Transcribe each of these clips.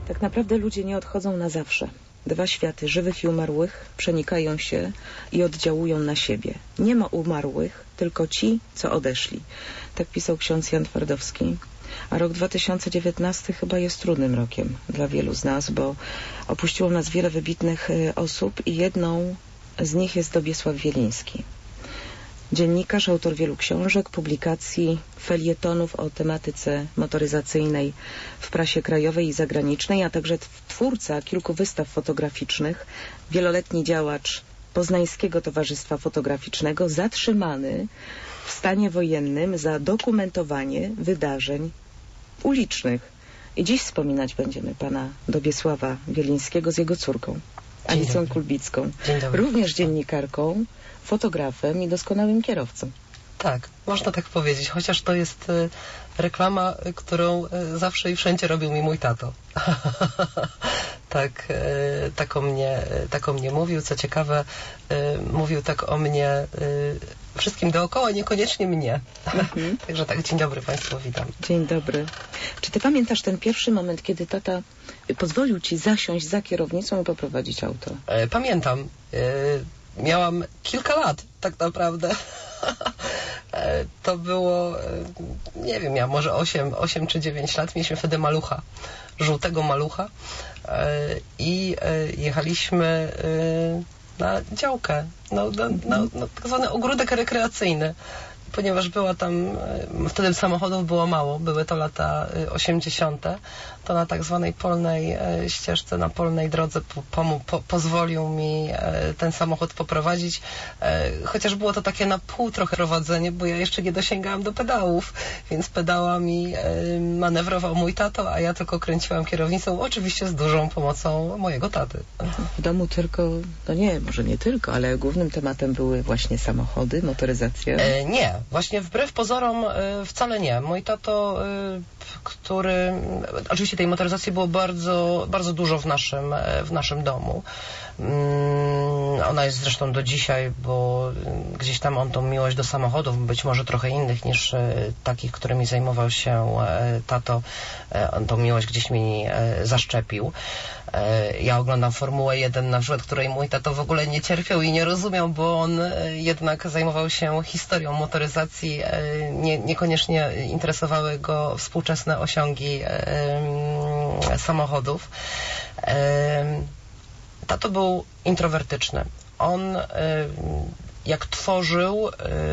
Tak naprawdę ludzie nie odchodzą na zawsze. Dwa światy, żywych i umarłych, przenikają się i oddziałują na siebie. Nie ma umarłych, tylko ci, co odeszli. Tak pisał ksiądz Jan Twardowski. A rok 2019 chyba jest trudnym rokiem dla wielu z nas, bo opuściło nas wiele wybitnych osób i jedną z nich jest Dobiesław Wieliński. Dziennikarz, autor wielu książek, publikacji, felietonów o tematyce motoryzacyjnej w prasie krajowej i zagranicznej, a także twórca kilku wystaw fotograficznych, wieloletni działacz Poznańskiego Towarzystwa Fotograficznego, zatrzymany w stanie wojennym za dokumentowanie wydarzeń ulicznych. I dziś wspominać będziemy pana Dobiesława Wielińskiego z jego córką, Alicą Kulbicką. Również dziennikarką, fotografem i doskonałym kierowcą. Tak, można tak powiedzieć, chociaż to jest reklama, którą zawsze i wszędzie robił mi mój tato. Tak o mnie mówił. Co ciekawe, mówił tak o mnie wszystkim dookoła, niekoniecznie mnie. Także tak, dzień dobry Państwu, witam. Dzień dobry. Czy ty pamiętasz ten pierwszy moment, kiedy tata pozwolił ci zasiąść za kierownicą i poprowadzić auto? Pamiętam. Miałam kilka lat, tak naprawdę. To było, nie wiem, ja może 8 czy 9 lat. Mieliśmy wtedy malucha, żółtego malucha i jechaliśmy na działkę, tak zwany ogródek rekreacyjny. Ponieważ była tam, wtedy samochodów było mało, były to lata 80., to na tak zwanej polnej ścieżce, na polnej drodze pozwolił mi ten samochód poprowadzić, chociaż było to takie na pół trochę prowadzenie, bo ja jeszcze nie dosięgałam do pedałów, więc pedałami manewrował mój tato, a ja tylko kręciłam kierownicą, oczywiście z dużą pomocą mojego taty. W domu tylko, no nie, może nie tylko, ale głównym tematem były właśnie samochody, motoryzacja? Nie. Właśnie wbrew pozorom wcale nie. Mój tato, który... Oczywiście tej motoryzacji było bardzo, bardzo dużo w naszym domu. Ona jest zresztą do dzisiaj, bo gdzieś tam on tą miłość do samochodów, być może trochę innych niż takich, którymi zajmował się tato, on tą miłość gdzieś mi zaszczepił. Ja oglądam Formułę 1 na przykład, której mój tato w ogóle nie cierpiał i nie rozumiał, bo on jednak zajmował się historią motoryzacji, niekoniecznie interesowały go współczesne osiągi samochodów. Tato był introwertyczny. On jak tworzył,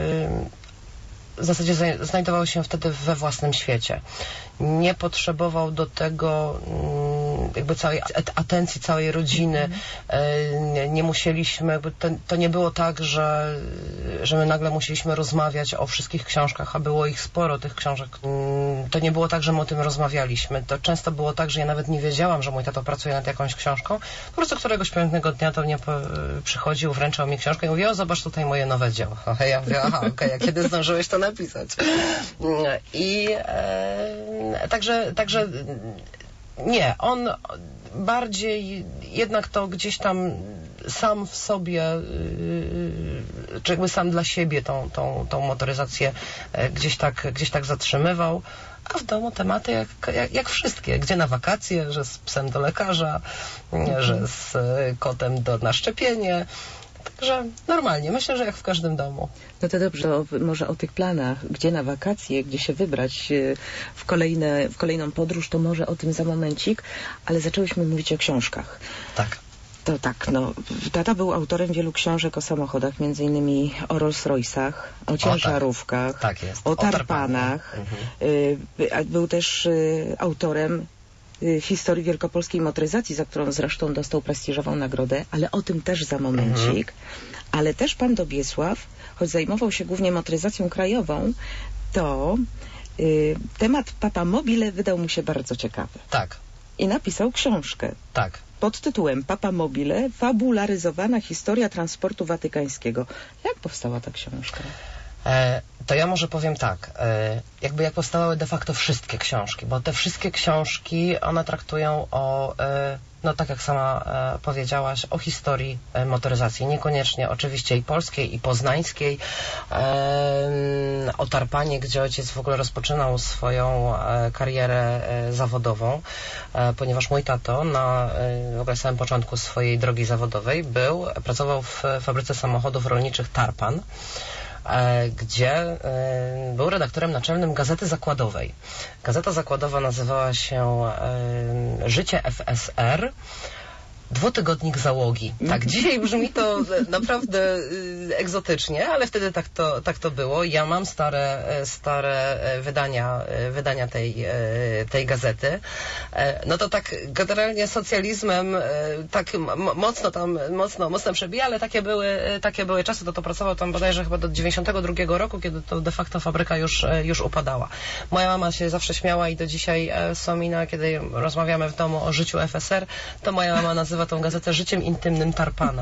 w zasadzie znajdował się wtedy we własnym świecie. Nie potrzebował do tego jakby całej atencji całej rodziny. Nie musieliśmy, to nie było tak, że my nagle musieliśmy rozmawiać o wszystkich książkach, a było ich sporo, tych książek. To nie było tak, że my o tym rozmawialiśmy. To często było tak, że ja nawet nie wiedziałam, że mój tato pracuje nad jakąś książką. Po prostu któregoś pięknego dnia do mnie przychodził, wręczał mi książkę i mówił: o, zobacz tutaj moje nowe dzieło. A ja mówię: aha, okej, a kiedy zdążyłeś to napisać? I także nie, on bardziej jednak to gdzieś tam sam w sobie, czy jakby sam dla siebie tą motoryzację gdzieś tak zatrzymywał, a w domu tematy jak wszystkie, gdzie na wakacje, że z psem do lekarza, że z kotem na szczepienie. Także normalnie, myślę, że jak w każdym domu. No to dobrze, to może o tych planach, gdzie na wakacje, gdzie się wybrać w kolejną podróż, to może o tym za momencik, ale zaczęłyśmy mówić o książkach. Tak. To tak, no, tata był autorem wielu książek o samochodach, między innymi o Rolls-Royce'ach, o ciężarówkach, tak jest. o tarpanach. Był też autorem historii wielkopolskiej motoryzacji, za którą zresztą dostał prestiżową nagrodę, ale o tym też za momencik. Ale też pan Dobiesław, choć zajmował się głównie motoryzacją krajową, to temat Papa Mobile wydał mu się bardzo ciekawy. Tak. I napisał książkę. Tak. Pod tytułem Papa Mobile, fabularyzowana historia transportu watykańskiego. Jak powstała ta książka? To ja może powiem tak, jakby jak powstawały de facto wszystkie książki, bo te wszystkie książki, one traktują o, no tak jak sama powiedziałaś, o historii motoryzacji, niekoniecznie oczywiście i polskiej, i poznańskiej, o Tarpanie, gdzie ojciec w ogóle rozpoczynał swoją karierę zawodową, ponieważ mój tato na w ogóle samym początku swojej drogi zawodowej pracował w fabryce samochodów rolniczych Tarpan, gdzie był redaktorem naczelnym Gazety Zakładowej. Gazeta Zakładowa nazywała się Życie FSR, dwutygodnik załogi. Tak, dzisiaj brzmi to naprawdę egzotycznie, ale wtedy tak to było. Ja mam stare wydania tej gazety. No to tak generalnie socjalizmem tak mocno przebija, ale takie były czasy. To pracował tam bodajże chyba do 92 roku, kiedy to de facto fabryka już upadała. Moja mama się zawsze śmiała i do dzisiaj wspomina, kiedy rozmawiamy w domu o życiu FSR, to moja mama nazywa tą gazetę życiem intymnym Tarpana.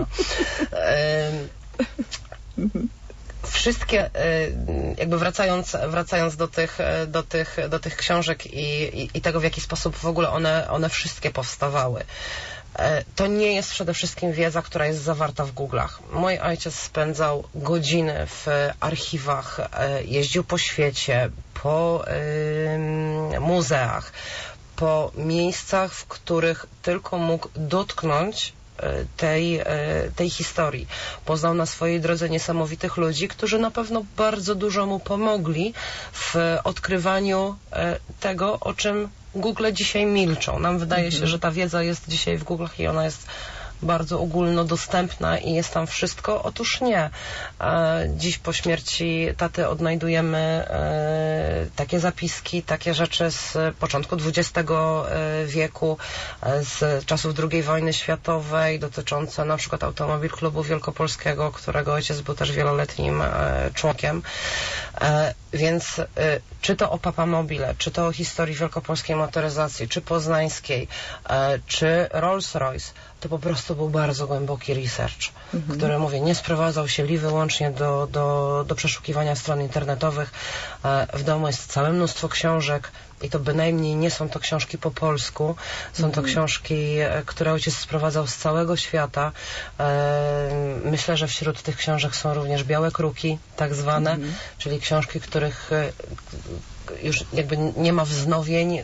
Wszystkie, jakby wracając do tych książek i tego, w jaki sposób w ogóle one wszystkie powstawały. To nie jest przede wszystkim wiedza, która jest zawarta w Google'ach. Mój ojciec spędzał godziny w archiwach, jeździł po świecie, po muzeach, po miejscach, w których tylko mógł dotknąć tej historii. Poznał na swojej drodze niesamowitych ludzi, którzy na pewno bardzo dużo mu pomogli w odkrywaniu tego, o czym Google dzisiaj milczą. Nam wydaje się, że ta wiedza jest dzisiaj w Google'ach i ona jest bardzo ogólnodostępna i jest tam wszystko. Otóż nie. Dziś po śmierci taty odnajdujemy takie zapiski, takie rzeczy z początku XX wieku, z czasów II wojny światowej, dotyczące na przykład Automobil Klubu Wielkopolskiego, którego ojciec był też wieloletnim członkiem. Więc czy to o Papamobile, czy to o historii wielkopolskiej motoryzacji, czy poznańskiej, czy Rolls-Royce, to po prostu był bardzo głęboki research, który, mówię, nie sprowadzał się wyłącznie do przeszukiwania stron internetowych. W domu jest całe mnóstwo książek i to bynajmniej nie są to książki po polsku. Są to książki, które ojciec sprowadzał z całego świata. Myślę, że wśród tych książek są również białe kruki, tak zwane, czyli książki, których już jakby nie ma wznowień.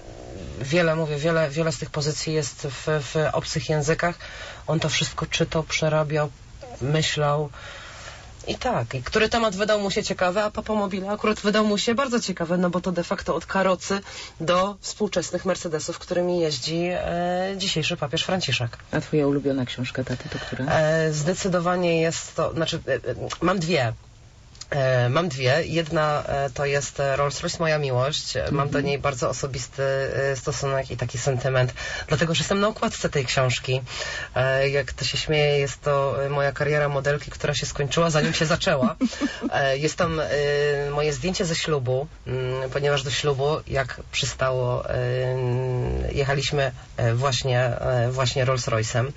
Wiele z tych pozycji jest w obcych językach. On to wszystko czytał, przerabiał, myślał. I tak, i który temat wydał mu się ciekawy, a Papamobile akurat wydał mu się bardzo ciekawy, no bo to de facto od karocy do współczesnych Mercedesów, którymi jeździ dzisiejszy papież Franciszek. A twoja ulubiona książka taty to która? Zdecydowanie jest to, znaczy mam dwie. Jedna to jest Rolls-Royce Moja miłość. Mam do niej bardzo osobisty stosunek i taki sentyment, dlatego że jestem na okładce tej książki. Jak to się śmieje, jest to moja kariera modelki, która się skończyła, zanim się zaczęła. Jest tam moje zdjęcie ze ślubu, ponieważ do ślubu, jak przystało, jechaliśmy właśnie Rolls-Royce'em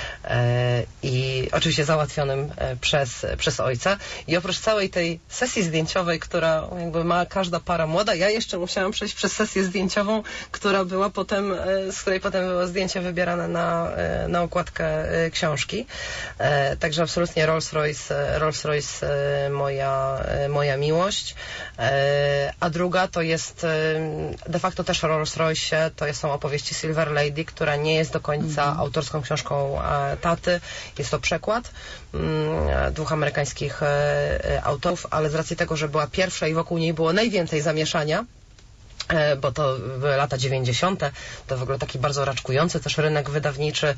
i oczywiście załatwionym przez ojca. I oprócz całej tej sesji zdjęciowej, która jakby ma każda para młoda, ja jeszcze musiałam przejść przez sesję zdjęciową, która była potem, z której potem było zdjęcie wybierane na okładkę książki. Także absolutnie Rolls-Royce moja miłość. A druga to jest de facto też o Rolls-Royce, to są opowieści Silver Lady, która nie jest do końca autorską książką taty. Jest to przekład dwóch amerykańskich autorów, ale z racji tego, że była pierwsza i wokół niej było najwięcej zamieszania, bo to były lata 90., to w ogóle taki bardzo raczkujący też rynek wydawniczy,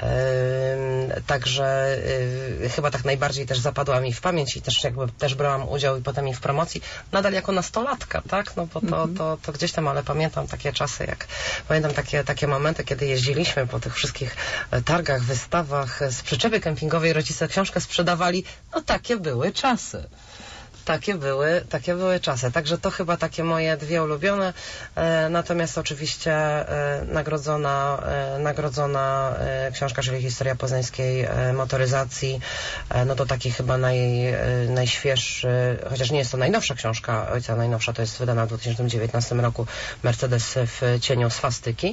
także chyba tak najbardziej też zapadła mi w pamięć i też brałam udział i potem i w promocji, nadal jako nastolatka, tak, no bo to gdzieś tam, ale pamiętam takie czasy, pamiętam takie momenty, kiedy jeździliśmy po tych wszystkich targach, wystawach, z przyczepy kempingowej rodzice książkę sprzedawali, no takie były czasy. Takie były czasy. Także to chyba takie moje dwie ulubione. Natomiast oczywiście nagrodzona książka, czyli Historia poznańskiej motoryzacji, no to taki chyba najświeższy, chociaż nie jest to najnowsza książka ojca, najnowsza to jest wydana w 2019 roku, Mercedes w cieniu swastyki.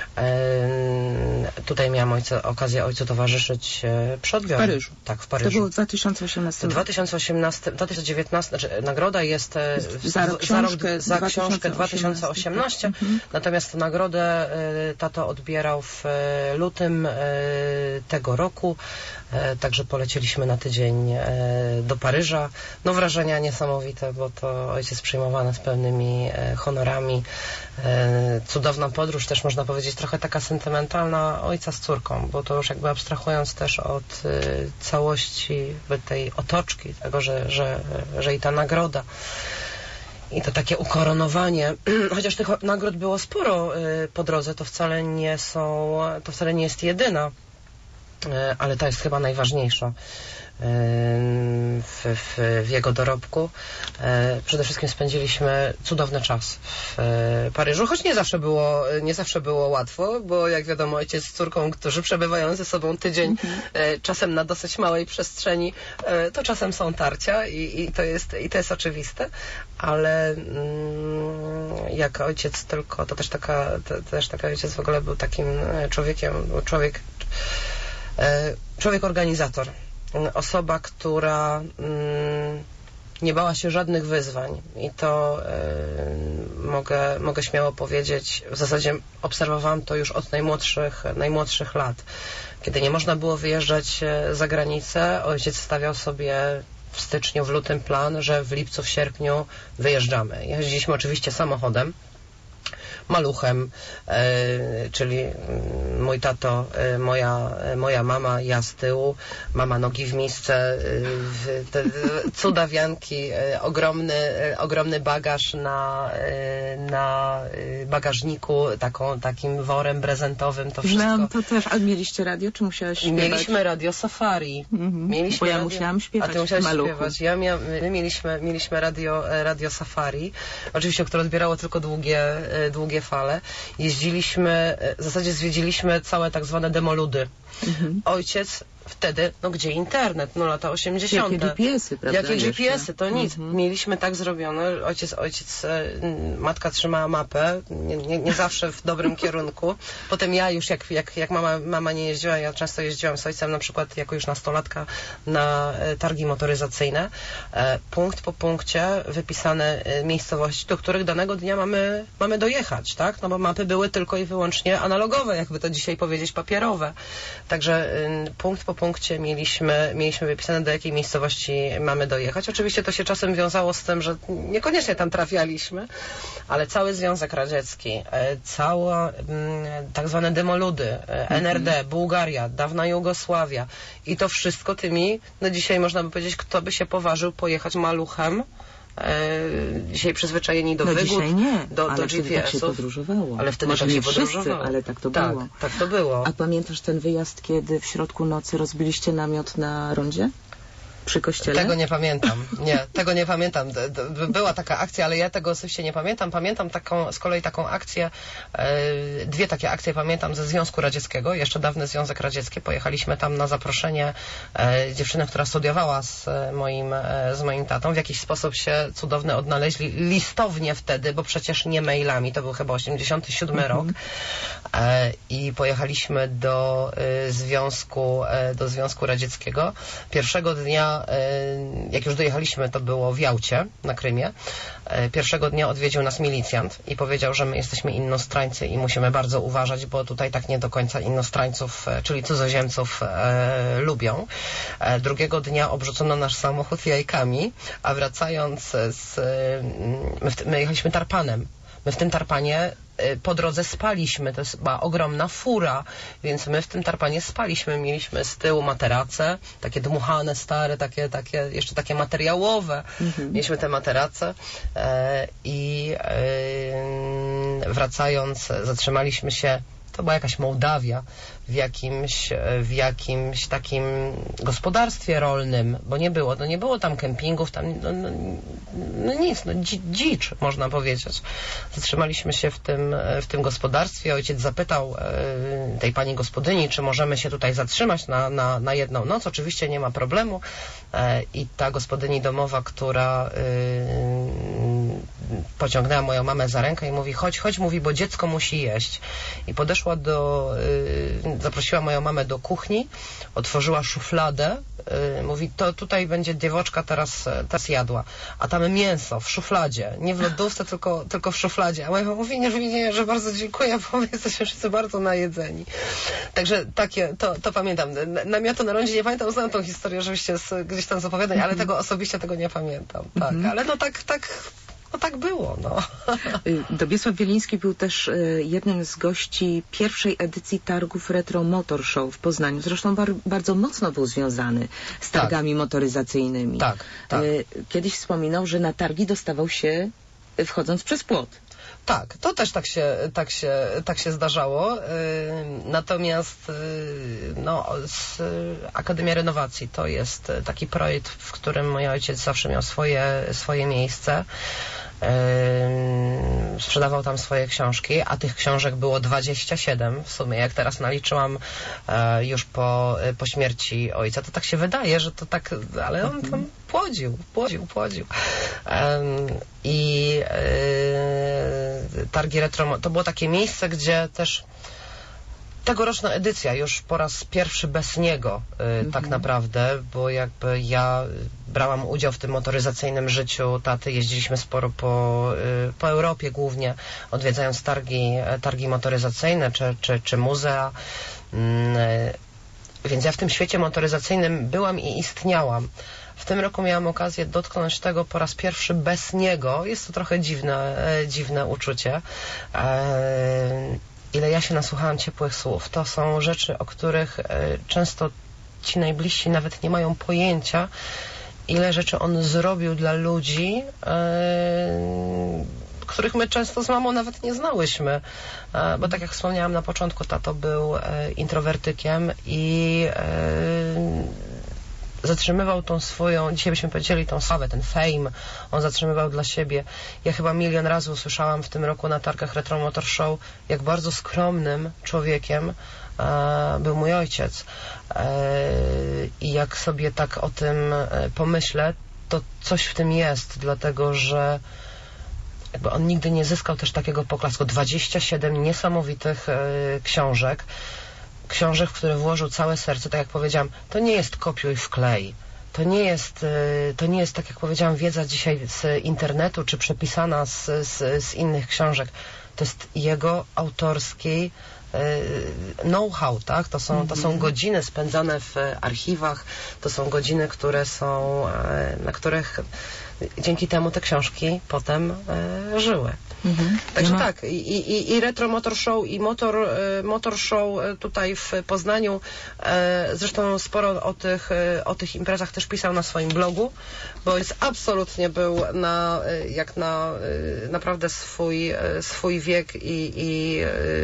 Tutaj miałam okazję ojcu towarzyszyć przy odbiorze. W Paryżu. Tak, w Paryżu. To było w 2018 roku. 2019, znaczy nagroda jest za książkę 2018, natomiast nagrodę tato odbierał w lutym tego roku, także polecieliśmy na tydzień do Paryża. No wrażenia niesamowite, bo to ojciec przyjmowany z pełnymi honorami. Cudowna podróż, też można powiedzieć trochę taka sentymentalna ojca z córką, bo to już jakby abstrahując też od całości tej otoczki, tego, że i ta nagroda i to takie ukoronowanie, chociaż tych nagród było sporo po drodze, to wcale nie jest jedyna, ale ta jest chyba najważniejsza w jego dorobku. Przede wszystkim spędziliśmy cudowny czas w Paryżu, choć nie zawsze było łatwo, bo jak wiadomo, ojciec z córką, którzy przebywają ze sobą tydzień, czasem na dosyć małej przestrzeni, to czasem są tarcia i to jest oczywiste, ale jak ojciec tylko, to też taka ojciec w ogóle był takim człowiekiem, człowiek organizator. Osoba, która nie bała się żadnych wyzwań i to mogę śmiało powiedzieć, w zasadzie obserwowałam to już od najmłodszych lat. Kiedy nie można było wyjeżdżać za granicę, ojciec stawiał sobie w styczniu, w lutym plan, że w lipcu, w sierpniu wyjeżdżamy. Jeździliśmy oczywiście samochodem, maluchem, czyli mój tato, moja mama, ja z tyłu, mama nogi w misce, cudawianki, ogromny bagaż na bagażniku, takim worem prezentowym, to wszystko. No, to też, a mieliście radio, czy musiałaś śpiewać? Mieliśmy radio Safari. Bo ja musiałam śpiewać. A ty musiałaś maluchu. śpiewać. My mieliśmy radio Safari, oczywiście, które odbierało tylko długie fale. Jeździliśmy, w zasadzie zwiedziliśmy całe tak zwane demoludy. Ojciec wtedy, gdzie internet, lata 80. Jakie GPS-y, prawda? Jakie GPS-y, to nic. Mieliśmy tak zrobione, matka trzymała mapę, nie zawsze w dobrym kierunku. Potem ja już, jak mama nie jeździła, ja często jeździłam z ojcem, na przykład jako już nastolatka, na targi motoryzacyjne. Punkt po punkcie wypisane miejscowości, do których danego dnia mamy dojechać, tak? No bo mapy były tylko i wyłącznie analogowe, jakby to dzisiaj powiedzieć, papierowe. Także punkt po punkcie mieliśmy wypisane, do jakiej miejscowości mamy dojechać. Oczywiście to się czasem wiązało z tym, że niekoniecznie tam trafialiśmy, ale cały Związek Radziecki, całe tak zwane demoludy, NRD, Bułgaria, dawna Jugosławia i to wszystko tymi, dzisiaj można by powiedzieć, kto by się poważył pojechać maluchem, dzisiaj przyzwyczajeni do wygód, dzisiaj nie, do GPS-ów. GPS-ów. Tak się podróżowało. Ale wtedy może tak nie się podróżowało. Ale tak to tak, było. Tak to było. A pamiętasz ten wyjazd, kiedy w środku nocy rozbiliście namiot na rondzie? Przy kościele? Tego nie pamiętam. Nie, tego nie pamiętam. Była taka akcja, ale ja tego osobiście nie pamiętam. Pamiętam z kolei taką akcję, dwie takie akcje pamiętam ze Związku Radzieckiego, jeszcze dawny Związek Radziecki. Pojechaliśmy tam na zaproszenie dziewczyny, która studiowała z moim tatą. W jakiś sposób się cudownie odnaleźli listownie wtedy, bo przecież nie mailami. To był chyba 87 rok. I pojechaliśmy do Związku Radzieckiego. Pierwszego dnia, jak już dojechaliśmy, to było w Jałcie na Krymie. Pierwszego dnia odwiedził nas milicjant i powiedział, że my jesteśmy innostrańcy i musimy bardzo uważać, bo tutaj tak nie do końca innostrańców, czyli cudzoziemców lubią. Drugiego dnia obrzucono nasz samochód jajkami, a wracając my jechaliśmy tarpanem. My w tym tarpanie po drodze spaliśmy, to jest chyba ogromna fura, więc my w tym tarpanie spaliśmy. Mieliśmy z tyłu materace, takie dmuchane, stare, jeszcze takie materiałowe. Mieliśmy te materace i wracając zatrzymaliśmy się to była jakaś Mołdawia w jakimś takim gospodarstwie rolnym, bo nie było tam kempingów, tam nic, dzicz, można powiedzieć. Zatrzymaliśmy się w tym gospodarstwie. Ojciec zapytał tej pani gospodyni, czy możemy się tutaj zatrzymać na jedną noc. Oczywiście nie ma problemu. I ta gospodyni domowa, która pociągnęła moją mamę za rękę i mówi, chodź, mówi, bo dziecko musi jeść. I podeszła zaprosiła moją mamę do kuchni, otworzyła szufladę, mówi, to tutaj będzie dziewoczka teraz jadła, a tam mięso w szufladzie, nie w lodówce, tylko w szufladzie. A moja mama mówi, nie, że bardzo dziękuję, bo my jesteśmy wszyscy bardzo najedzeni. Także to pamiętam. Namiotu na rondzie nie pamiętam, znam tą historię oczywiście gdzieś tam z opowiadań, ale osobiście tego nie pamiętam. Tak, ale tak było, no. Dobiesław Wieliński był też jednym z gości pierwszej edycji targów Retro Motor Show w Poznaniu. Zresztą bardzo mocno był związany z targami motoryzacyjnymi. Tak. Kiedyś wspominał, że na targi dostawał się wchodząc przez płot. Tak, to też tak się zdarzało. Natomiast Akademia Renowacji to jest taki projekt, w którym mój ojciec zawsze miał swoje miejsce. Sprzedawał tam swoje książki, a tych książek było 27 w sumie. Jak teraz naliczyłam już po śmierci ojca, to tak się wydaje, że to tak, ale on tam płodził. I targi retro, to było takie miejsce, gdzie też tegoroczna edycja już po raz pierwszy bez niego tak naprawdę, bo jakby ja brałam udział w tym motoryzacyjnym życiu taty, jeździliśmy sporo po Europie głównie, odwiedzając targi motoryzacyjne czy muzea, więc ja w tym świecie motoryzacyjnym byłam i istniałam. W tym roku miałam okazję dotknąć tego po raz pierwszy bez niego. Jest to trochę dziwne uczucie. Ile ja się nasłuchałam ciepłych słów. To są rzeczy, o których często ci najbliżsi nawet nie mają pojęcia, ile rzeczy on zrobił dla ludzi, których my często z mamą nawet nie znałyśmy. Bo tak jak wspomniałam na początku, tato był introwertykiem i zatrzymywał tą swoją, dzisiaj byśmy powiedzieli, tą sławę, ten fame, on zatrzymywał dla siebie. Ja chyba milion razy usłyszałam w tym roku na targach Retro Motor Show, jak bardzo skromnym człowiekiem był mój ojciec. I jak sobie tak o tym pomyślę, to coś w tym jest, dlatego że jakby on nigdy nie zyskał też takiego poklasku. 27 niesamowitych książek, w które włożył całe serce, tak jak powiedziałam, to nie jest kopiuj wklej. To nie jest, tak jak powiedziałam, wiedza dzisiaj z internetu, czy przepisana z innych książek. To jest jego autorski know-how, tak? To są godziny spędzane w archiwach, to są godziny, na których dzięki temu te książki potem żyły. Także tak, i Retro Motor Show, i Motor Show tutaj w Poznaniu, zresztą sporo o tych imprezach też pisał na swoim blogu, bo jest absolutnie był jak na naprawdę swój wiek i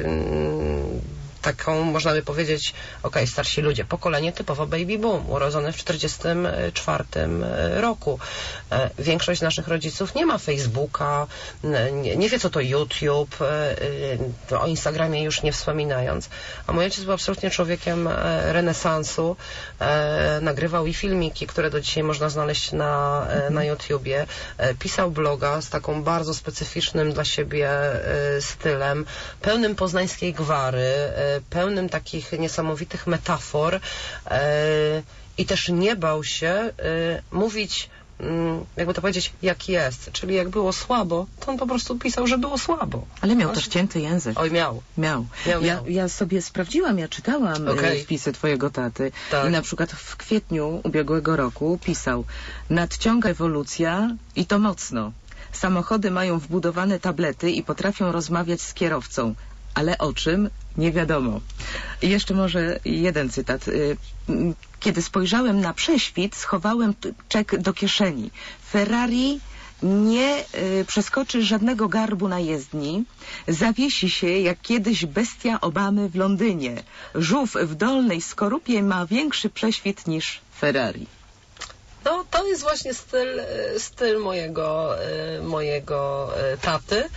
taką, można by powiedzieć, starsi ludzie, pokolenie typowo baby boom, urodzone w 1944 roku. Większość naszych rodziców nie ma Facebooka, nie wie, co to YouTube, o Instagramie już nie wspominając. A mój ojciec był absolutnie człowiekiem renesansu, nagrywał i filmiki, które do dzisiaj można znaleźć na YouTubie, pisał bloga z taką bardzo specyficznym dla siebie stylem, pełnym poznańskiej gwary, pełnym takich niesamowitych metafor i też nie bał się mówić, jakby to powiedzieć, jak jest. Czyli jak było słabo, to on po prostu pisał, że było słabo. Ale miał też cięty język. Oj, miał. Ja sobie sprawdziłam, ja czytałam wpisy twojego taty. Tak. I na przykład w kwietniu ubiegłego roku pisał: nadciąga ewolucja i to mocno. Samochody mają wbudowane tablety i potrafią rozmawiać z kierowcą. Ale o czym? Nie wiadomo. I jeszcze może jeden cytat. Kiedy spojrzałem na prześwit, schowałem czek do kieszeni. Ferrari nie przeskoczy żadnego garbu na jezdni, zawiesi się jak kiedyś bestia Obamy w Londynie. Żółw w dolnej skorupie ma większy prześwit niż Ferrari. No, to jest właśnie styl mojego taty.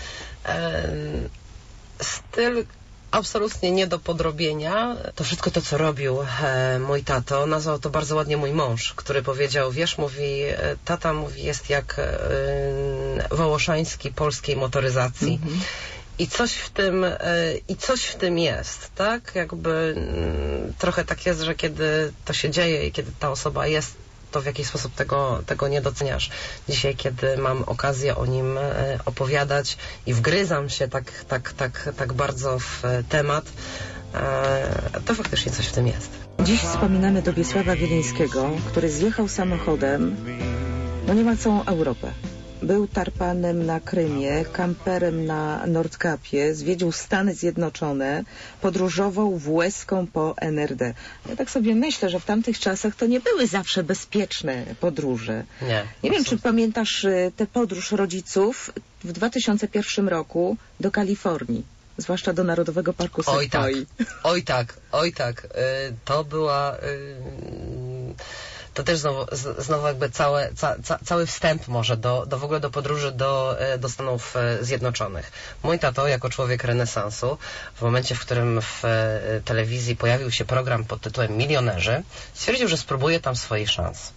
Styl absolutnie nie do podrobienia. To wszystko to, co robił mój tato, nazwał to bardzo ładnie mój mąż, który powiedział, wiesz, mówi, tata mówi, jest jak Wołoszański polskiej motoryzacji. I coś w tym jest, tak? Jakby trochę tak jest, że kiedy to się dzieje i kiedy ta osoba jest, to w jakiś sposób tego nie doceniasz. Dzisiaj, kiedy mam okazję o nim opowiadać i wgryzam się tak bardzo w temat, to faktycznie coś w tym jest. Dziś wspominamy Dobiesława Wielińskiego, który zjechał samochodem niemal całą Europę. Był tarpanem na Krymie, kamperem na Nordkapie, zwiedził Stany Zjednoczone, podróżował WS-ką po NRD. Ja tak sobie myślę, że w tamtych czasach to nie były zawsze bezpieczne podróże. Nie wiem, czy pamiętasz tę podróż rodziców w 2001 roku do Kalifornii, zwłaszcza do Narodowego Parku Sequoia. Oj tak. To była... To też znowu jakby cały wstęp może w ogóle do podróży do Stanów Zjednoczonych. Mój tato, jako człowiek renesansu, w momencie, w którym w telewizji pojawił się program pod tytułem Milionerzy, stwierdził, że spróbuje tam swoich szans.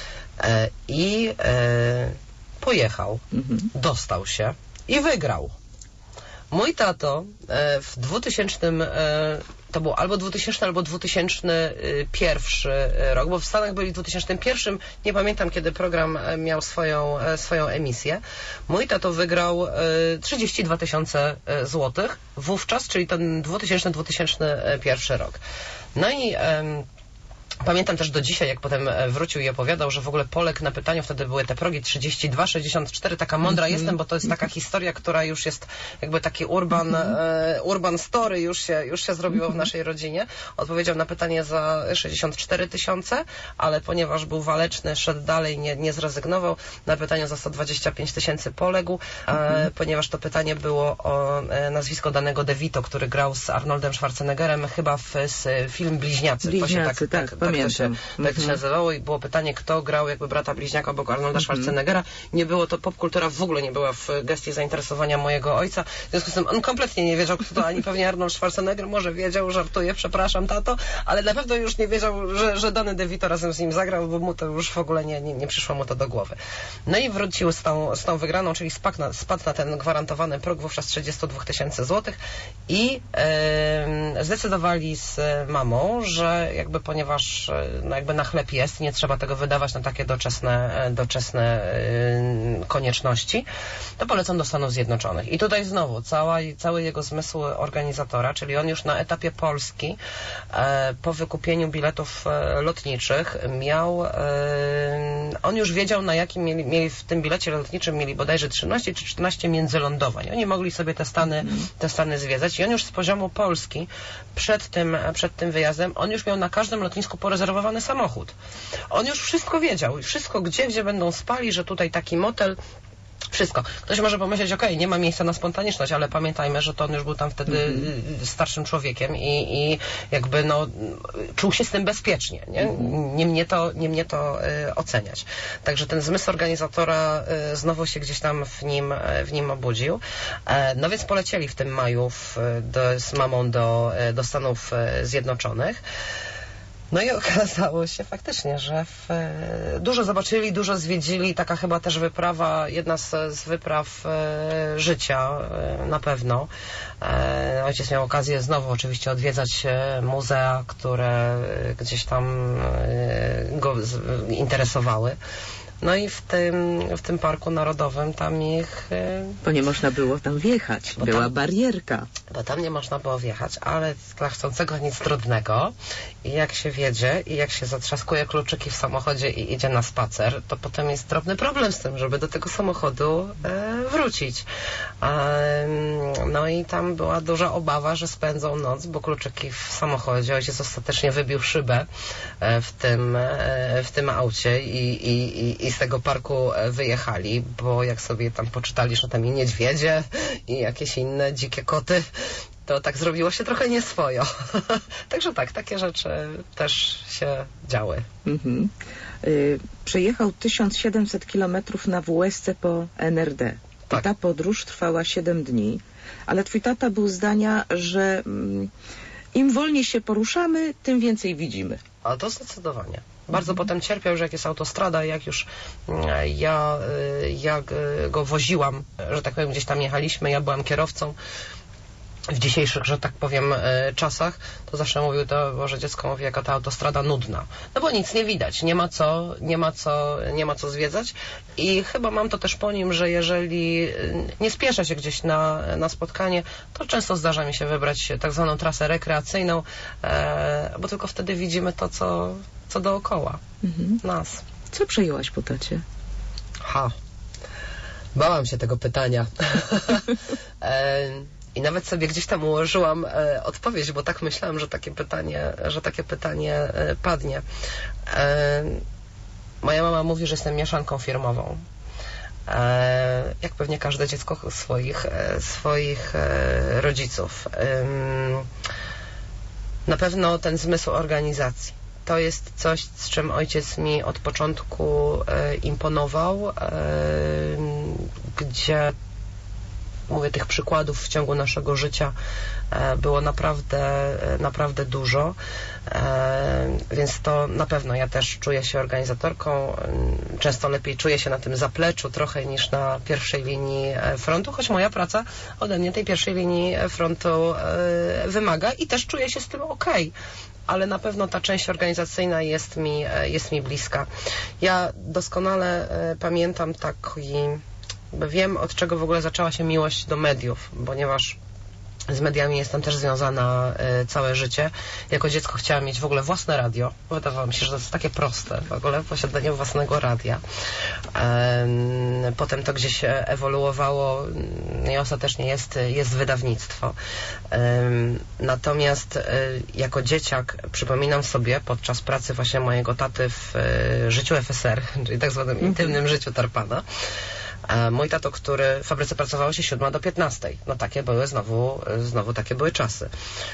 I pojechał, dostał się i wygrał. Mój tato w 2000, to był albo 2000, albo 2001 rok, bo w Stanach byli w 2001, nie pamiętam, kiedy program miał swoją emisję. Mój tato wygrał 32 000 złotych wówczas, czyli ten 2000-2001 rok. No i pamiętam też do dzisiaj, jak potem wrócił i opowiadał, że w ogóle poległ na pytaniu, wtedy były te progi 32, 64, taka mądra jestem, bo to jest taka historia, która już jest jakby taki urban story, już się zrobiło w naszej rodzinie. Odpowiedział na pytanie za 64 000, ale ponieważ był waleczny, szedł dalej, nie zrezygnował. Na pytanie za 125 000 poległ, ponieważ to pytanie było o nazwisko danego DeVito, który grał z Arnoldem Schwarzeneggerem, chyba w film Bliźniacy. Tak to się nazywało i było pytanie, kto grał jakby brata bliźniaka obok Arnolda Schwarzeneggera. Nie było to, popkultura w ogóle nie była w gestii zainteresowania mojego ojca. W związku z tym on kompletnie nie wiedział, kto to, ani pewnie Arnold Schwarzenegger, może wiedział, żartuję, przepraszam tato, ale na pewno już nie wiedział, że dany DeVito razem z nim zagrał, bo mu to już w ogóle nie przyszło mu to do głowy. No i wrócił z tą wygraną, czyli spadł na ten gwarantowany próg wówczas 32 000 złotych i zdecydowali z mamą, że jakby ponieważ jakby na chleb jest, nie trzeba tego wydawać na takie doczesne konieczności, to polecam do Stanów Zjednoczonych. I tutaj znowu cały jego zmysł organizatora, czyli on już na etapie Polski po wykupieniu biletów lotniczych on już wiedział, na jakim mieli w tym bilecie lotniczym mieli bodajże 13 czy 14 międzylądowań. Oni mogli sobie te Stany zwiedzać i on już z poziomu Polski przed tym wyjazdem, on już miał na każdym lotnisku porezerwowany samochód. On już wszystko wiedział, wszystko gdzie będą spali, że tutaj taki motel, wszystko. Ktoś może pomyśleć, okej, nie ma miejsca na spontaniczność, ale pamiętajmy, że to on już był tam wtedy starszym człowiekiem i jakby czuł się z tym bezpiecznie. Nie mnie to oceniać. Także ten zmysł organizatora znowu się gdzieś tam w nim obudził. No więc polecieli w tym maju z mamą do Stanów Zjednoczonych. No i okazało się faktycznie, że dużo zobaczyli, dużo zwiedzili, taka chyba też wyprawa, jedna z wypraw życia na pewno. Ojciec miał okazję znowu oczywiście odwiedzać muzea, które gdzieś tam go interesowały. No i w tym parku narodowym tam ich... Bo nie można było tam wjechać, była barierka. Bo tam nie można było wjechać, ale dla chcącego nic trudnego. I jak się wiedzie i jak się zatrzaskuje kluczyki w samochodzie i idzie na spacer, to potem jest drobny problem z tym, żeby do tego samochodu wrócić. No i tam była duża obawa, że spędzą noc, bo kluczyki w samochodzie. Ojciec ostatecznie wybił szybę w tym aucie i i z tego parku wyjechali, bo jak sobie tam poczytali, że tam i niedźwiedzie i jakieś inne dzikie koty, to tak zrobiło się trochę nieswojo. Także tak, takie rzeczy też się działy. Przejechał 1700 kilometrów na WSC po NRD. Tak. I ta podróż trwała 7 dni, ale twój tata był zdania, że im wolniej się poruszamy, tym więcej widzimy. Ale to zdecydowanie. Bardzo potem cierpiał, że jak jest autostrada, jak już ja go woziłam, że tak powiem, gdzieś tam jechaliśmy, ja byłam kierowcą. W dzisiejszych, że tak powiem, czasach, to zawsze mówił to, Boże, dziecko mówi, jaka ta autostrada nudna. No bo nic nie widać, nie ma co zwiedzać i chyba mam to też po nim, że jeżeli nie spieszę się gdzieś na spotkanie, to często zdarza mi się wybrać tak zwaną trasę rekreacyjną, bo tylko wtedy widzimy to, co dookoła nas. Co przejęłaś po tacie? Bałam się tego pytania. I nawet sobie gdzieś tam ułożyłam odpowiedź, bo tak myślałam, że takie pytanie padnie. Moja mama mówi, że jestem mieszanką firmową. Jak pewnie każde dziecko swoich rodziców. Na pewno ten zmysł organizacji. To jest coś, z czym ojciec mi od początku imponował, gdzie mówię, tych przykładów w ciągu naszego życia było naprawdę dużo, więc to na pewno ja też czuję się organizatorką, często lepiej czuję się na tym zapleczu trochę niż na pierwszej linii frontu, choć moja praca ode mnie tej pierwszej linii frontu wymaga i też czuję się z tym okej. Ale na pewno ta część organizacyjna jest mi bliska. Ja doskonale pamiętam wiem, od czego w ogóle zaczęła się miłość do mediów, ponieważ z mediami jestem też związana całe życie. Jako dziecko chciałam mieć w ogóle własne radio. Wydawało mi się, że to jest takie proste, w ogóle posiadanie własnego radia. Potem to gdzieś ewoluowało i ostatecznie jest wydawnictwo. Natomiast jako dzieciak przypominam sobie podczas pracy właśnie mojego taty w życiu FSR, czyli tak zwanym intymnym życiu Tarpana, mój tato, który w fabryce pracowało się 7 do 15. No takie były znowu takie były czasy.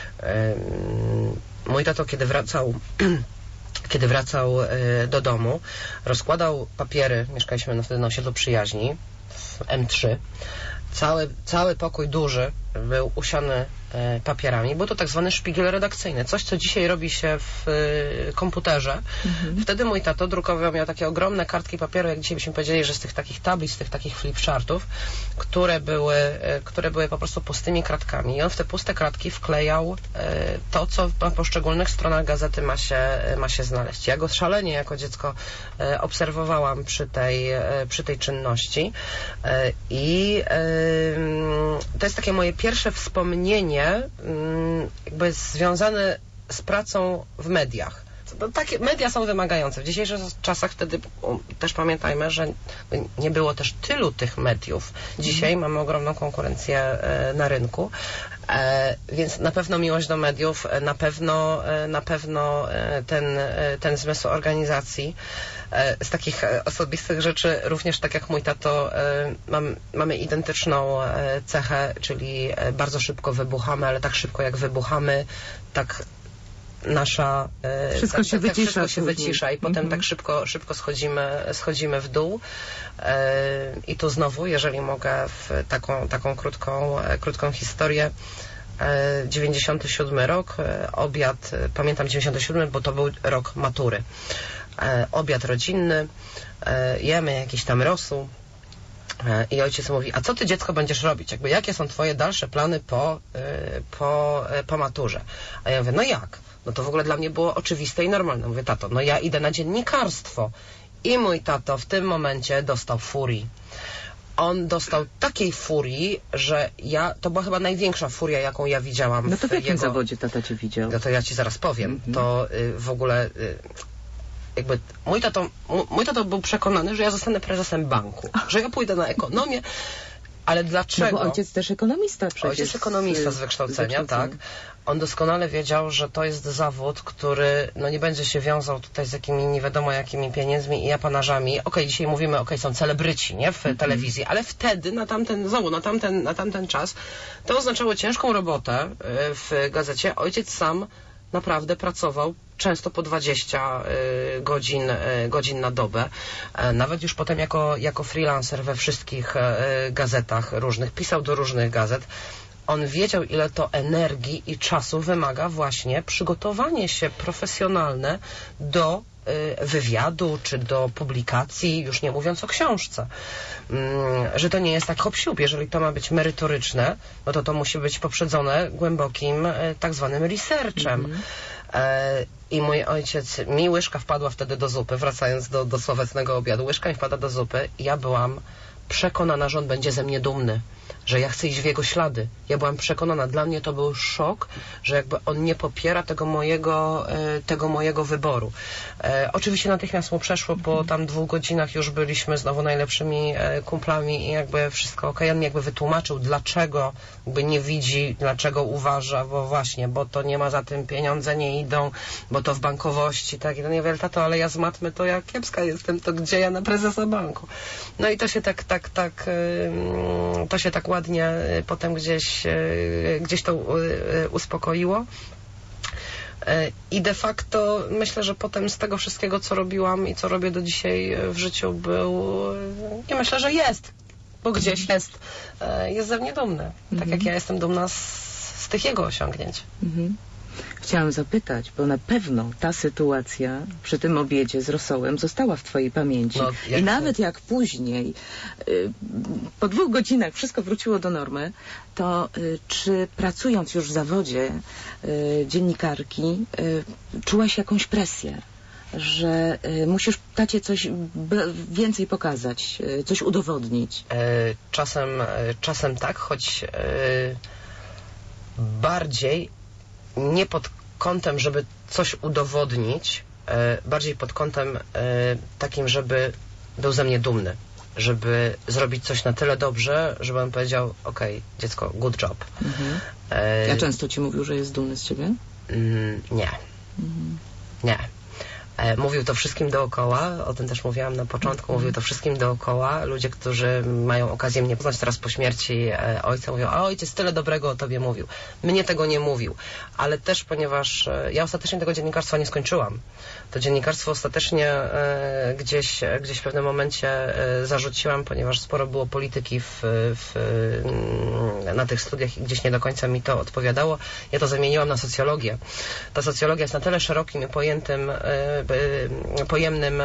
Mój tato, kiedy wracał do domu, rozkładał papiery, mieszkaliśmy wtedy na osiedlu Przyjaźni w M3. Cały pokój duży był usiany papierami. Był to tak zwany szpigiel redakcyjny. Coś, co dzisiaj robi się w komputerze. Wtedy mój tato drukował, miał takie ogromne kartki papieru, jak dzisiaj byśmy powiedzieli, że z tych takich tablic, z tych takich flipchartów, które były po prostu pustymi kratkami. I on w te puste kratki wklejał to, co na poszczególnych stronach gazety ma się znaleźć. Ja go szalenie jako dziecko obserwowałam przy tej czynności i to jest takie moje pierwsze wspomnienie jakby związane z pracą w mediach. Takie media są wymagające. W dzisiejszych czasach wtedy też pamiętajmy, że nie było też tylu tych mediów. Dzisiaj mamy ogromną konkurencję na rynku, więc na pewno miłość do mediów, na pewno ten zmysł organizacji. Z takich osobistych rzeczy również, tak jak mój tato, mamy identyczną cechę, czyli bardzo szybko wybuchamy, ale tak szybko jak wybuchamy, tak nasza wszystko się wycisza i potem tak szybko schodzimy w dół. I tu znowu, jeżeli mogę, w taką krótką historię. 97 rok, obiad, pamiętam 97, bo to był rok matury. Obiad rodzinny, jemy jakiś tam rosół i ojciec mówi, a co ty, dziecko, będziesz robić? Jakie są twoje dalsze plany po maturze? A ja mówię, no jak? No to w ogóle dla mnie było oczywiste i normalne. Mówię, tato, no ja idę na dziennikarstwo. I mój tato w tym momencie dostał furii. On dostał takiej furii, że to była chyba największa furia, jaką ja widziałam. No to w jakim zawodzie tata cię widział? No to ja ci zaraz powiem. To w ogóle jakby mój tato był przekonany, że ja zostanę prezesem banku, że ja pójdę na ekonomię Ale dlaczego? No bo ojciec też ekonomista przecież. Ojciec ekonomista z wykształcenia, tak. On doskonale wiedział, że to jest zawód, który no nie będzie się wiązał tutaj z jakimi nie wiadomo jakimi pieniędzmi i apanażami. Okej, dzisiaj mówimy, są celebryci, nie? W telewizji, ale wtedy, na tamten czas, to oznaczało ciężką robotę w gazecie. Ojciec sam naprawdę pracował często po 20 godzin na dobę. Nawet już potem jako freelancer we wszystkich gazetach różnych, pisał do różnych gazet. On wiedział, ile to energii i czasu wymaga właśnie przygotowanie się profesjonalne do wywiadu, czy do publikacji, już nie mówiąc o książce. Że to nie jest tak hop-siup. Jeżeli to ma być merytoryczne, no to musi być poprzedzone głębokim tak zwanym researchem. I mój ojciec, mi łyżka wpadła wtedy do zupy, wracając do sławetnego obiadu, łyżka mi wpada do zupy i ja byłam przekonana, że on będzie ze mnie dumny, że ja chcę iść w jego ślady. Ja byłam przekonana, dla mnie to był szok, że jakby on nie popiera tego mojego wyboru. Oczywiście natychmiast mu przeszło, po tam 2 godzinach już byliśmy znowu najlepszymi kumplami i jakby wszystko okej. On mi jakby wytłumaczył, dlaczego jakby nie widzi, dlaczego uważa, bo to nie ma za tym, pieniądze nie idą, bo to w bankowości, tak. I no nie wiem, tato, ale ja z matmy to ja kiepska jestem, to gdzie ja na prezesa banku? No i to się tak ładnie potem gdzieś to uspokoiło. I de facto myślę, że potem z tego wszystkiego, co robiłam i co robię do dzisiaj w życiu, i myślę, że jest, bo gdzieś jest ze mnie dumny. Tak jak ja jestem dumna z tych jego osiągnięć. Chciałam zapytać, bo na pewno ta sytuacja przy tym obiedzie z rosołem została w twojej pamięci. No, I nawet jak później, po 2 godzinach wszystko wróciło do normy, to czy pracując już w zawodzie dziennikarki, czułaś jakąś presję? Że musisz tacie coś więcej pokazać, coś udowodnić? Czasem tak, choć bardziej nie pod kątem, żeby coś udowodnić, bardziej pod kątem takim, żeby był ze mnie dumny, żeby zrobić coś na tyle dobrze, żeby on powiedział, okej, dziecko, good job. Ja często ci mówił, że jest dumny z ciebie? Nie. Nie. Mówił to wszystkim dookoła, o tym też mówiłam na początku, mówił to wszystkim dookoła. Ludzie, którzy mają okazję mnie poznać teraz po śmierci ojca, mówią, a ojciec tyle dobrego o tobie mówił. Mnie tego nie mówił, ale też ponieważ ja ostatecznie tego dziennikarstwa nie skończyłam. To dziennikarstwo ostatecznie gdzieś w pewnym momencie zarzuciłam, ponieważ sporo było polityki na tych studiach i gdzieś nie do końca mi to odpowiadało. Ja to zamieniłam na socjologię. Ta socjologia jest na tyle szerokim i pojemnym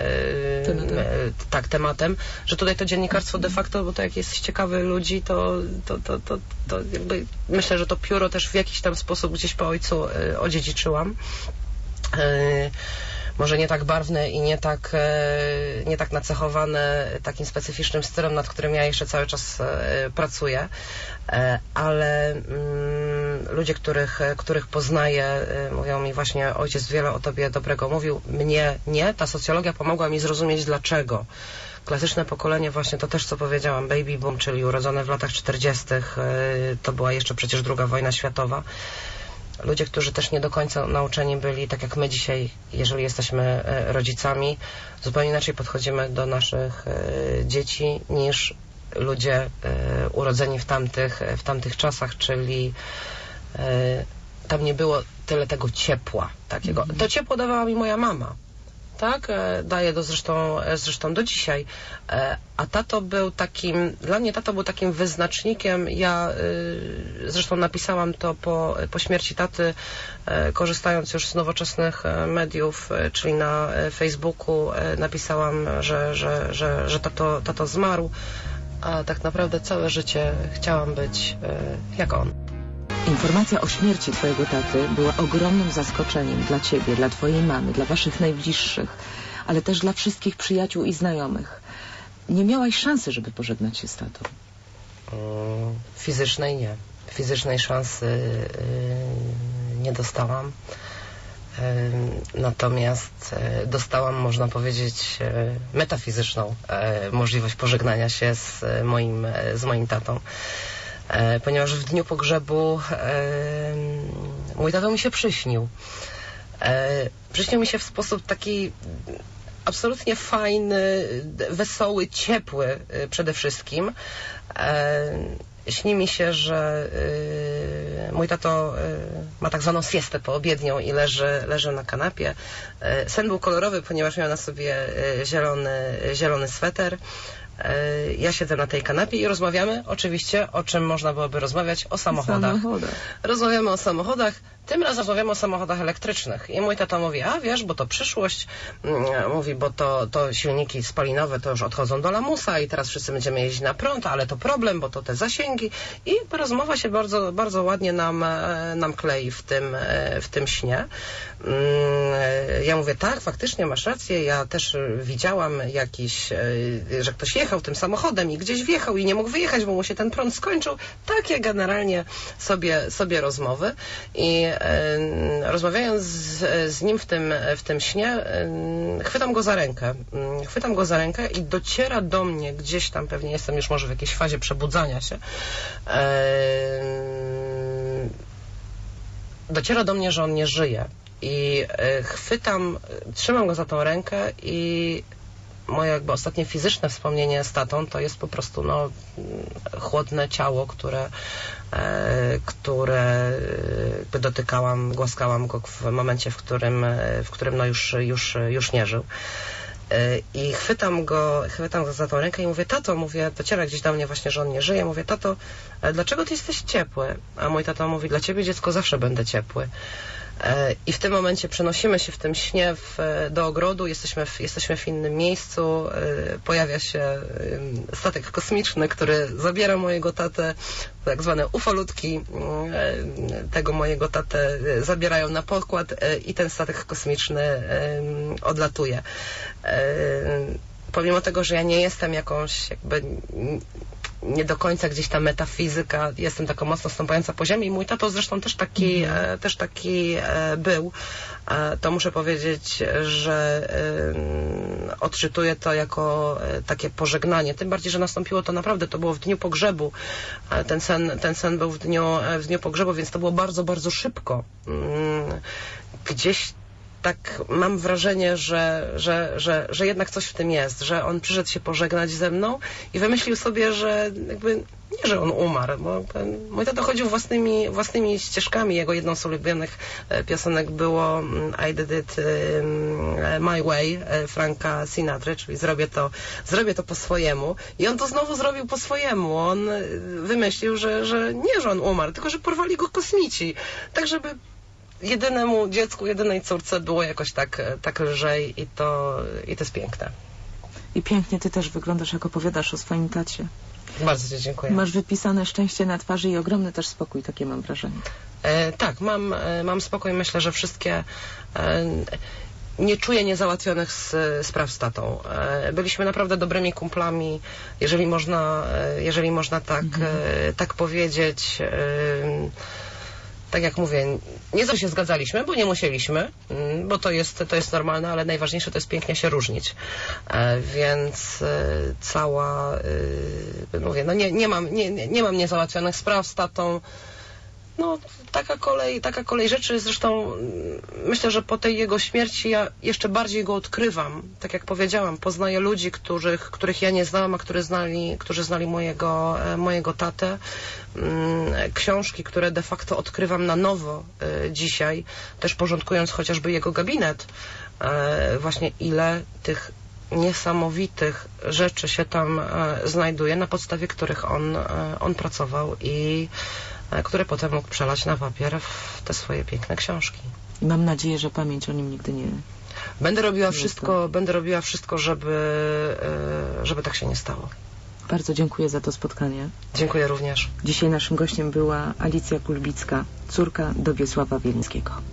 tematem, że tutaj to dziennikarstwo de facto, bo to jak jesteś ciekawy ludzi, to jakby myślę, że to pióro też w jakiś tam sposób gdzieś po ojcu odziedziczyłam. Może nie tak barwne i nie tak nacechowane takim specyficznym stylem, nad którym ja jeszcze cały czas pracuję, ale ludzie, których poznaję, mówią mi właśnie, ojciec wiele o tobie dobrego mówił, mnie nie, ta socjologia pomogła mi zrozumieć dlaczego. Klasyczne pokolenie, właśnie to też co powiedziałam, baby boom, czyli urodzone w latach 40., to była jeszcze przecież II wojna światowa. Ludzie, którzy też nie do końca nauczeni byli, tak jak my dzisiaj, jeżeli jesteśmy rodzicami, zupełnie inaczej podchodzimy do naszych dzieci niż ludzie urodzeni w tamtych czasach, czyli tam nie było tyle tego ciepła takiego. To ciepło dawała mi moja mama. Tak, daje zresztą do dzisiaj. A tato był dla mnie tato był takim wyznacznikiem. Ja zresztą napisałam to po śmierci taty, korzystając już z nowoczesnych mediów, czyli na Facebooku napisałam, że tato zmarł, a tak naprawdę całe życie chciałam być jak on. Informacja o śmierci twojego taty była ogromnym zaskoczeniem dla ciebie, dla twojej mamy, dla waszych najbliższych, ale też dla wszystkich przyjaciół i znajomych. Nie miałaś szansy, żeby pożegnać się z tatą. Fizycznej nie. Fizycznej szansy nie dostałam. Natomiast dostałam, można powiedzieć, metafizyczną możliwość pożegnania się z moim tatą. Ponieważ w dniu pogrzebu mój tato mi się przyśnił. Przyśnił mi się w sposób taki absolutnie fajny, wesoły, ciepły przede wszystkim. Śni mi się, że mój tato ma tak zwaną siestę poobiednią i leży na kanapie. Sen był kolorowy, ponieważ miał na sobie zielony sweter. Ja siedzę na tej kanapie i rozmawiamy oczywiście, o czym można byłoby rozmawiać, o samochodach. Rozmawiamy o samochodach, tym razem rozmawiamy o samochodach elektrycznych. I mój tata mówi, a wiesz, bo to przyszłość, mówi, bo to silniki spalinowe to już odchodzą do lamusa i teraz wszyscy będziemy jeździć na prąd, ale to problem, bo to te zasięgi. I rozmowa się bardzo, bardzo ładnie nam klei w tym śnie. Ja mówię, tak, faktycznie masz rację, ja też widziałam że ktoś jechał tym samochodem i gdzieś wjechał i nie mógł wyjechać, bo mu się ten prąd skończył. Takie generalnie sobie rozmowy. I rozmawiając z nim w tym śnie, chwytam go za rękę i dociera do mnie gdzieś tam, pewnie jestem już może w jakiejś fazie przebudzania się, dociera do mnie, że on nie żyje. I trzymam go za tą rękę i moje jakby ostatnie fizyczne wspomnienie z tatą to jest po prostu chłodne ciało, które dotykałam, głaskałam go w momencie, w którym już nie żył. I chwytam go za tą rękę i mówię, tato, dociera gdzieś do mnie właśnie, że on nie żyje. Mówię, tato, dlaczego ty jesteś ciepły? A mój tato mówi, dla ciebie, dziecko, zawsze będę ciepły. I w tym momencie przenosimy się w tym śnie do ogrodu, jesteśmy w innym miejscu, pojawia się statek kosmiczny, który zabiera mojego tatę, tak zwane ufolutki tego mojego tatę zabierają na pokład i ten statek kosmiczny odlatuje. Pomimo tego, że ja nie jestem jakąś nie do końca gdzieś ta metafizyka, jestem taka mocno stąpająca po ziemi i mój tato zresztą też taki był, to muszę powiedzieć, że odczytuję to jako takie pożegnanie, tym bardziej, że nastąpiło to naprawdę, to było w dniu pogrzebu, ten sen był w dniu pogrzebu, więc to było bardzo, bardzo szybko. Gdzieś tak mam wrażenie, że jednak coś w tym jest, że on przyszedł się pożegnać ze mną i wymyślił sobie, że nie, że on umarł, bo mój tato chodził własnymi ścieżkami. Jego jedną z ulubionych piosenek było I Did It My Way Franka Sinatry, czyli zrobię to po swojemu. I on to znowu zrobił po swojemu. On wymyślił, że nie, że on umarł, tylko że porwali go kosmici. Tak, żeby jedynemu dziecku, jedynej córce było jakoś tak lżej i to jest piękne. I pięknie ty też wyglądasz, jak opowiadasz o swoim tacie. Bardzo ci dziękuję. Masz wypisane szczęście na twarzy i ogromny też spokój, takie mam wrażenie. Tak, mam spokój. Myślę, że wszystkie... Nie czuję niezałatwionych spraw z tatą. Byliśmy naprawdę dobrymi kumplami, jeżeli można tak powiedzieć. Tak jak mówię, nie zawsze się zgadzaliśmy, bo nie musieliśmy, bo to jest normalne, ale najważniejsze to jest pięknie się różnić. Więc mówię, nie mam niezałatwionych spraw z tatą. Taka kolej rzeczy. Zresztą myślę, że po tej jego śmierci ja jeszcze bardziej go odkrywam. Tak jak powiedziałam, poznaję ludzi, których ja nie znałam, a którzy znali mojego tatę. Książki, które de facto odkrywam na nowo dzisiaj, też porządkując chociażby jego gabinet. Właśnie ile tych niesamowitych rzeczy się tam znajduje, na podstawie których on pracował i które potem mógł przelać na papier w te swoje piękne książki. I mam nadzieję, że pamięć o nim nigdy nie... Będę robiła wszystko, żeby tak się nie stało. Bardzo dziękuję za to spotkanie. Dziękuję również. Dzisiaj naszym gościem była Alicja Kulbicka, córka Dobiesława Wielińskiego.